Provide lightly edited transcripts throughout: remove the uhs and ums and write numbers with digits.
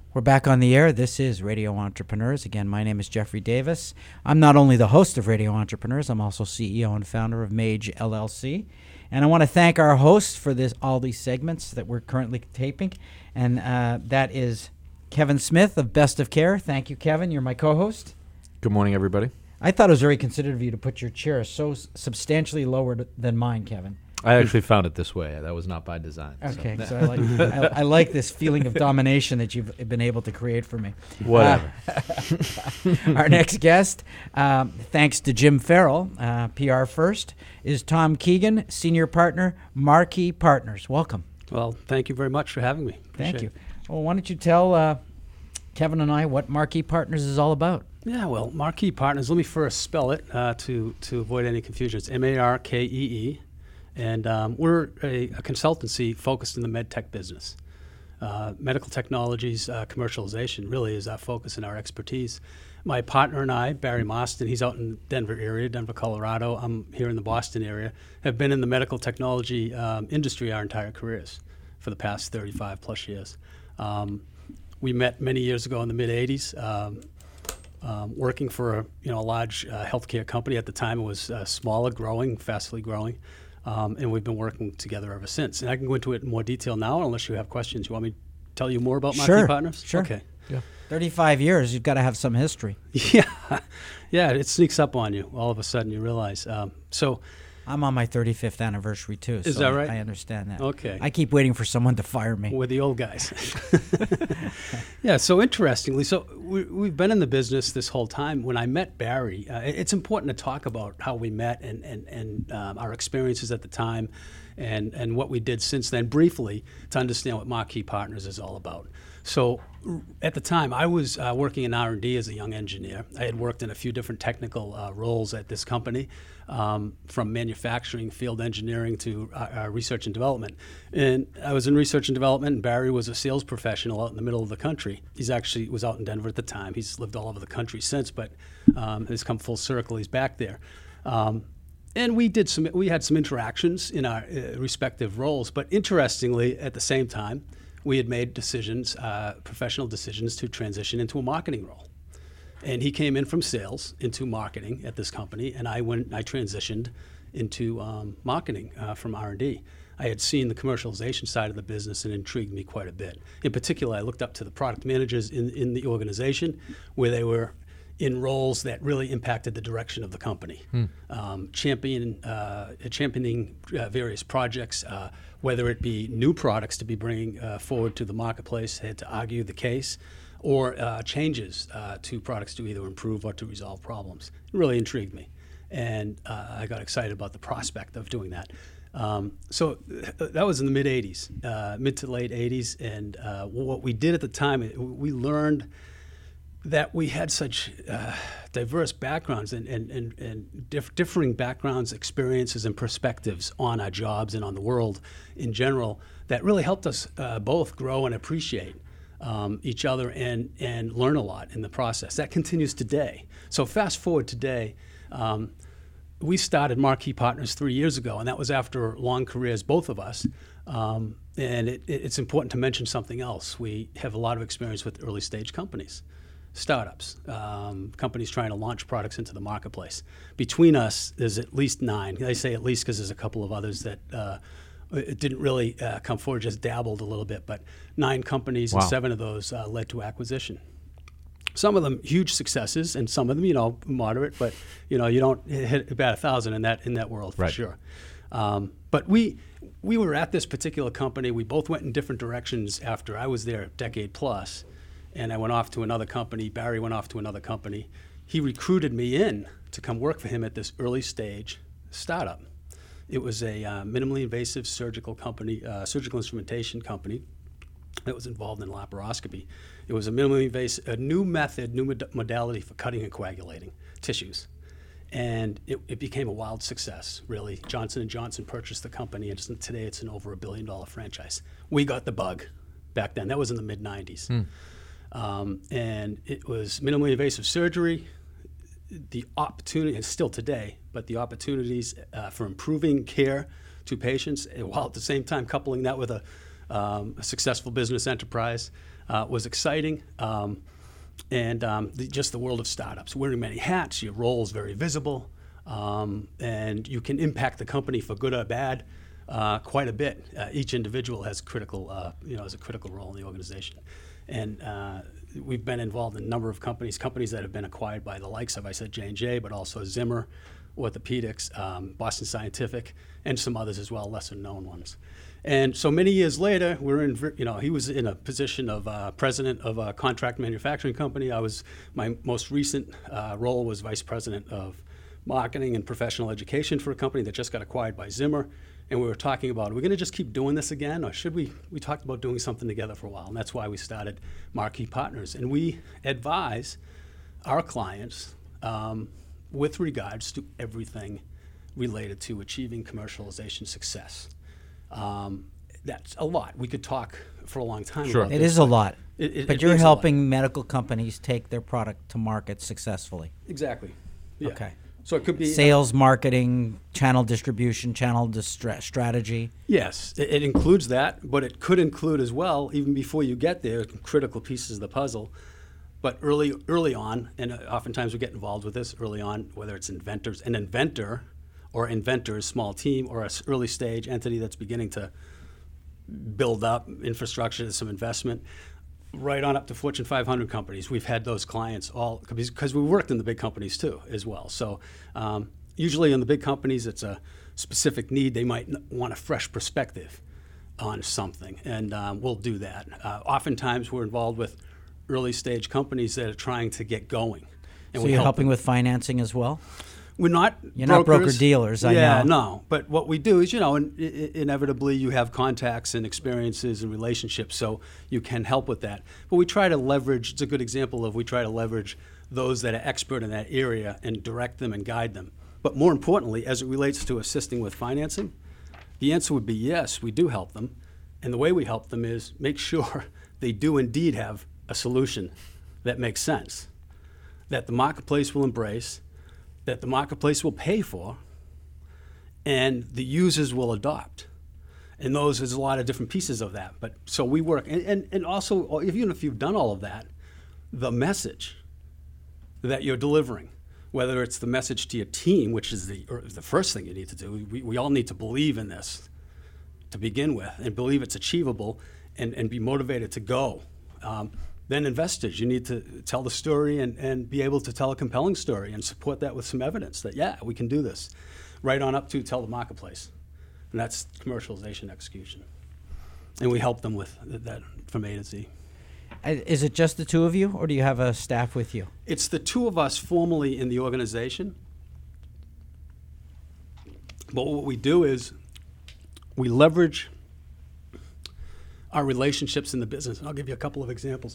We're back on the air. This is Radio Entrepreneurs. Again, my name is Jeffrey Davis. I'm not only the host of Radio Entrepreneurs, I'm also CEO and founder of Mage LLC. And I want to thank our hosts for all these segments that we're currently taping. And that is Kevin Smith of Best of Care. Thank you, Kevin. You're my co-host. Good morning, everybody. I thought it was very considerate of you to put your chair so substantially lower than mine, Kevin. I actually found it this way. That was not by design. Okay, so I like this feeling of domination that you've been able to create for me. Whatever. Our next guest, thanks to Jim Farrell, PR First, is Tom Keegan, Senior Partner, Marquee Partners. Welcome. Well, thank you very much for having me. Thank you. Well, why don't you tell Kevin and I what Marquee Partners is all about? Yeah, well, Marquee Partners, let me first spell it to avoid any confusion. It's Markee. And we're a consultancy focused in the med tech business. Medical technologies commercialization really is our focus and our expertise. My partner and I, Barry Mostyn, he's out in Denver area, Denver, Colorado. I'm here in the Boston area, have been in the medical technology industry our entire careers for the past 35 plus years. We met many years ago in the mid-'80s. Working for a large healthcare company. At the time, it was smaller, growing, fastly growing. And we've been working together ever since. And I can go into it in more detail now, unless you have questions. You want me to tell you more about Marquee Partners? Sure. Okay. Yeah. 35 years, you've got to have some history. Yeah, it sneaks up on you. All of a sudden, you realize. So I'm on my 35th anniversary, too. Is that right? I understand that. Okay. I keep waiting for someone to fire me. We're the old guys. Yeah, so interestingly, we've been in the business this whole time. When I met Barry, it's important to talk about how we met and our experiences at the time and what we did since then briefly to understand what Marquee Partners is all about. So at the time, I was working in R&D as a young engineer. I had worked in a few different technical roles at this company, from manufacturing, field engineering to research and development. And I was in research and development, and Barry was a sales professional out in the middle of the country. He's actually was out in Denver at the time. He's lived all over the country since, but has come full circle. He's back there. And we had some interactions in our respective roles. But interestingly, at the same time, we had made decisions, professional decisions, to transition into a marketing role. And he came in from sales into marketing at this company, and I transitioned into marketing from R&D. I had seen the commercialization side of the business and it intrigued me quite a bit. In particular, I looked up to the product managers in the organization where they were in roles that really impacted the direction of the company, championing various projects, whether it be new products to be bringing forward to the marketplace, had to argue the case, or changes to products to either improve or to resolve problems. It really intrigued me, and I got excited about the prospect of doing that. So that was in the mid-'80s, mid to late 80s, and what we did at the time, we learned that we had such diverse backgrounds and differing backgrounds, experiences, and perspectives on our jobs and on the world in general that really helped us both grow and appreciate each other and learn a lot in the process. That continues today. So fast forward today, we started Marquee Partners 3 years ago, and that was after long careers, both of us. And it's important to mention something else. We have a lot of experience with early stage companies. Startups, companies trying to launch products into the marketplace. Between us, there's at least 9. I say at least because there's a couple of others that it didn't really come forward, just dabbled a little bit, but 9 companies. Wow. And 7 of those led to acquisition. Some of them huge successes, and some of them, moderate, but you don't hit about 1,000 in that world for sure. But we were at this particular company. We both went in different directions after I was there a decade plus. And I went off to another company. Barry went off to another company. He recruited me in to come work for him at this early stage startup. It was a minimally invasive surgical company, surgical instrumentation company that was involved in laparoscopy. It was a minimally invasive, a new method, new modality for cutting and coagulating tissues. And it became a wild success, really. Johnson & Johnson purchased the company, and today it's an over $1 billion franchise. We got the bug back then. That was in the mid-'90s. And it was minimally invasive surgery, the opportunity, and still today, but the opportunities for improving care to patients, while at the same time coupling that with a successful business enterprise. was exciting. Just the world of startups, wearing many hats, your role is very visible, and you can impact the company for good or bad quite a bit. Each individual has a critical role in the organization, and we've been involved in a number of companies that have been acquired by the likes of, I said J&J, but also Zimmer, Orthopedics, Boston Scientific, and some others as well, lesser known ones. And so many years later, he was in a position of president of a contract manufacturing company. My most recent role was vice president of marketing and professional education for a company that just got acquired by Zimmer. And we were talking about, are we going to just keep doing this again, or should we talked about doing something together for a while, and that's why we started Marquee Partners. And we advise our clients with regards to everything related to achieving commercialization success. That's a lot. We could talk for a long time about It this. is a lot. But you're means a helping medical companies take their product to market successfully. Exactly. Yeah. Okay. So it could be Sales, marketing, channel distribution, strategy. Yes, it includes that, but it could include as well, even before you get there, critical pieces of the puzzle. But early on, and oftentimes we get involved with this early on, whether it's an inventor or inventors, small team, or an early stage entity that's beginning to build up infrastructure, some investment, right on up to Fortune 500 companies. We've had those clients all, because we worked in the big companies too as well. So usually in the big companies, it's a specific need. They might want a fresh perspective on something, and we'll do that. Oftentimes we're involved with early stage companies that are trying to get going. And So you're helping with financing as well? We're not You're brokers. not broker-dealers, I know. Yeah, no. But what we do is, inevitably you have contacts and experiences and relationships, so you can help with that. But we try to leverage, it's a good example of we try to leverage those that are expert in that area and direct them and guide them. But more importantly, as it relates to assisting with financing, the answer would be yes, we do help them. And the way we help them is make sure they do indeed have a solution that makes sense, that the marketplace will embrace, that the marketplace will pay for, and the users will adopt. And there's a lot of different pieces of that. But so we work, and also, even if you've done all of that, the message that you're delivering, whether it's the message to your team, which is the first thing you need to do, we all need to believe in this to begin with, and believe it's achievable, and be motivated to go. Then investors, you need to tell the story and be able to tell a compelling story and support that with some evidence that, yeah, we can do this. Right on up to tell the marketplace. And that's commercialization execution. And we help them with that from A to Z. Is it just the two of you, or do you have a staff with you? It's the two of us formally in the organization. But what we do is we leverage our relationships in the business. And I'll give you a couple of examples.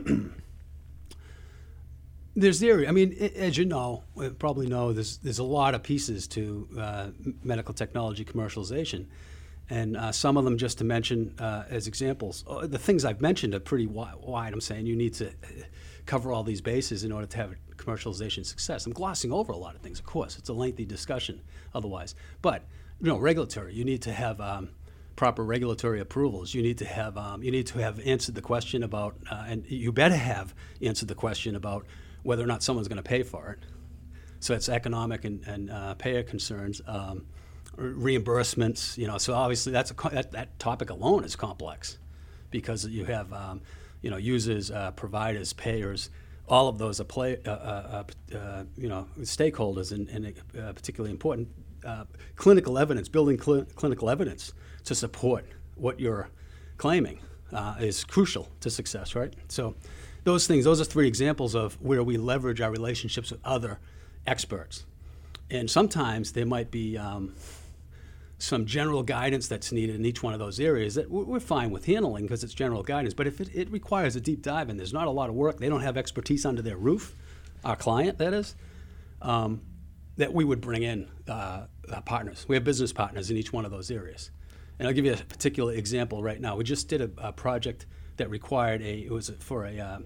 There's the area. I mean, as you probably know, there's a lot of pieces to medical technology commercialization. And some of them, just to mention as examples, the things I've mentioned are pretty wide. I'm saying you need to cover all these bases in order to have commercialization success. I'm glossing over a lot of things, of course. It's a lengthy discussion otherwise. But, regulatory. You need to have proper regulatory approvals. You need to have answered the question about, and you better have answered the question about whether or not someone's going to pay for it. So it's economic and payer concerns, reimbursements. So obviously that topic alone is complex, because you have users, providers, payers. All of those are stakeholders, and particularly important. Clinical evidence, building clinical evidence to support what you're claiming is crucial to success, right? So those are three examples of where we leverage our relationships with other experts. And sometimes there might be some general guidance that's needed in each one of those areas that we're fine with handling because it's general guidance. But if it requires a deep dive and there's not a lot of work, they don't have expertise under their roof, our client, that is, that we would bring in partners. We have business partners in each one of those areas. And I'll give you a particular example right now. We just did a project that required it was for a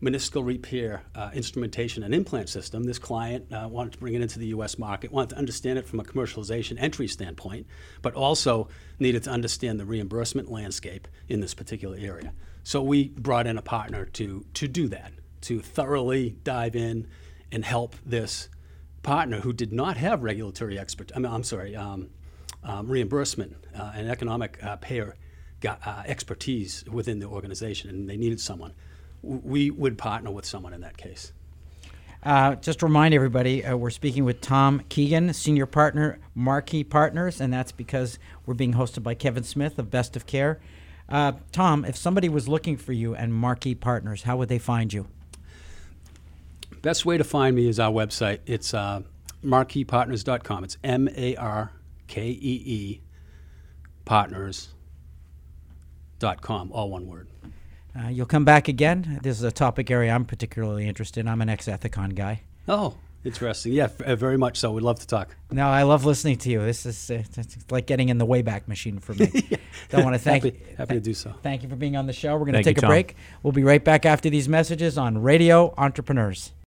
meniscal repair instrumentation and implant system. This client wanted to bring it into the U.S. market, wanted to understand it from a commercialization entry standpoint, but also needed to understand the reimbursement landscape in this particular area. So we brought in a partner to do that, to thoroughly dive in and help this partner who did not have regulatory reimbursement and economic payer expertise within the organization, and they needed someone. We would partner with someone in that case. Just to remind everybody, we're speaking with Tom Keegan, Senior Partner, Marquee Partners, and that's because we're being hosted by Kevin Smith of Best of Care. Tom, if somebody was looking for you and Marquee Partners, how would they find you? Best way to find me is our website. It's marqueepartners.com. It's MARKEE partners.com, all one word. You'll come back again. This is a topic area I'm particularly interested in. I'm an ex-Ethicon guy. Oh, interesting. Yeah, very much so. We'd love to talk. No, I love listening to you. This is it's like getting in the Wayback Machine for me. Yeah. So I want to thank you. Happy to do so. Thank you for being on the show. We're going to Thank you, take a Tom. break. We'll be right back after these messages on Radio Entrepreneurs.